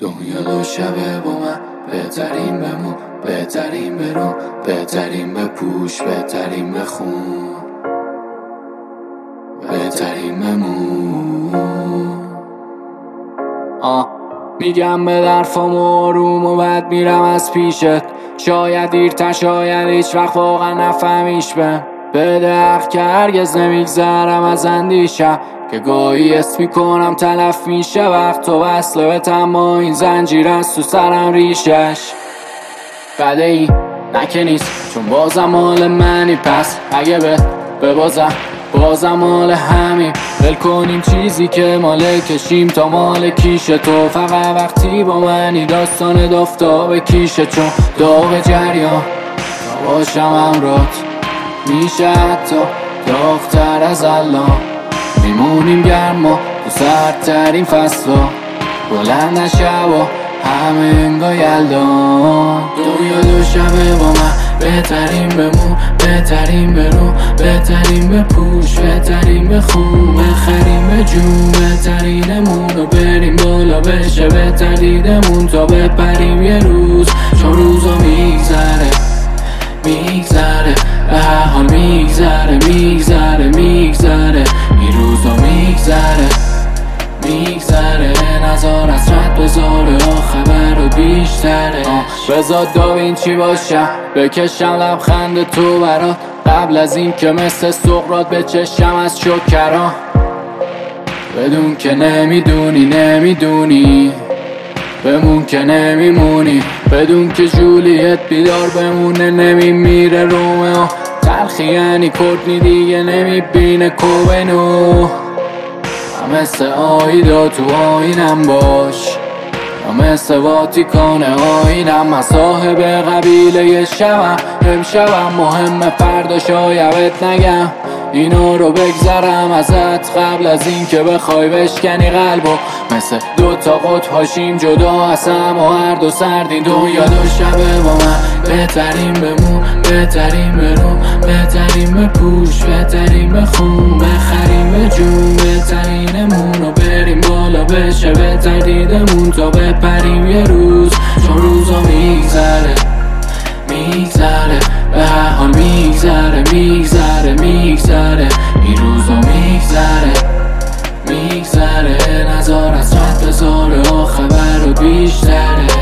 دنیا دو شبه با من، بهترین بمون، بهترین برو، بهترین بپوش، بهترین بخون، بهترین بمون. میگم به درفام آروم و بعد میرم از پیشت. شاید دیرتر، شاید هیچ وقت واقعا نفهمیش بده حق که هرگز نمیگذرم از اندیشم که گاهی اسم میکنم تلف میشه وقت و وصله به تما این زنجیر از تو سرم ریشش بده ای نکه نیست چون بازم مال منی. پس اگه بازم مال همین ول کنیم چیزی که مال کشیم تا مال کیش تو. فقط وقتی با منی داستان دافتاب کیشه چون داغ جریان تا باشم همراهت میشه حتی داغ‌تر از الان. میمونیم گرما تو سردترین فصلا بلند شبا همه انگاه یلدان. دنیا دو شبه با من، بهترین بمون، بهترین برو، بهترین بپوش، بهترین بخون، بخریم به جون بهترینمون و بریم بالا بشه بهتر دیدمون تا بپریم یه روز. چون روزا میگذره به هر حال میگذره این روزا میگذره نظر حسرت بذاره خبر رو بیشتره. بذار داوینچی باشم بکشم لبخند تو برات قبل از این که مثل سقراط بچشم از شکران. بدون که نمیدونی بمون که نمیمونی، بدون که جولیت بیدار بمونه نمیمیره رومئو. تلخی یعنی کورتنی دیگه نمیبینه کوبنو. مثل آیدا تو آینم باش، مثل واتیکان آینم. من صاحب قبیله شبم، امشبم مهمه فردا شایدت نگم اینا رو بگذرم ازت قبل از این که بخوای بشکنی قلبو. مثل دوتا قطب هاشیم جدا از هم و هر دو سردی. دنیا دو شبه با من، بهترین بمون، بهترین برو، بهترین بپوش، بهترین بخون، بخریم به جون بهترینمون و بریم بالا بشه بهتر دیدمون تا بپریم یه روز. چون روزا میگذره به هر حال میگذره این روزا میگذره نظر حسرت بذاره خبر رو بیشترش.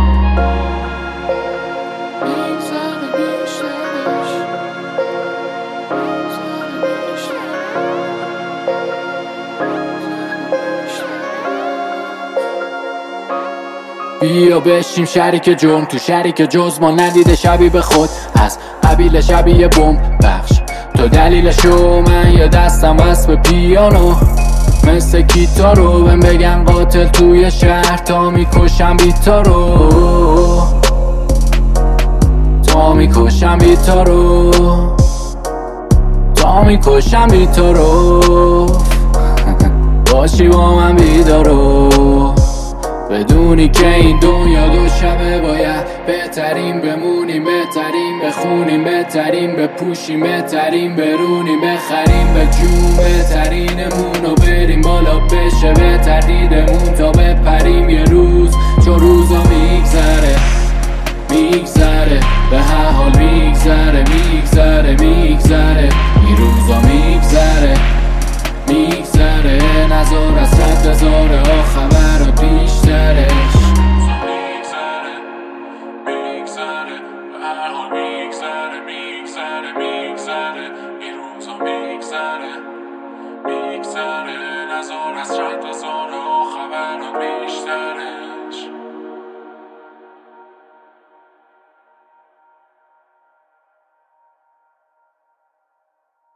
بیا بشیم شریک جرم تو شریک جز ما ندیده شبیه به خود از قبیل شبیه بوم بخش. تو دلیلشو من یه دستم وصل به پیانو مثل گیتارو بهم بگن قاتل توی شهر تا میکشم بیتارو باشی با من بیدارو بدونی که این دنیا دو شبه باید بهترین بمونیم، بهترین بخونیم، بهترین بپوشیم، بهترین برونیم، بخریم به جون بهترینمون و بریم بالا بشه بهتر دیدمون تا بپریم یه روز. چون روزا میگذره به هر حال میگذره این روزا میگذره نظر حسرت بذاره خبر رو بیشترش. میگذره به هر حال میگذره این روزا میگذره نظر حسرت بذاره خبر رو بیشترش.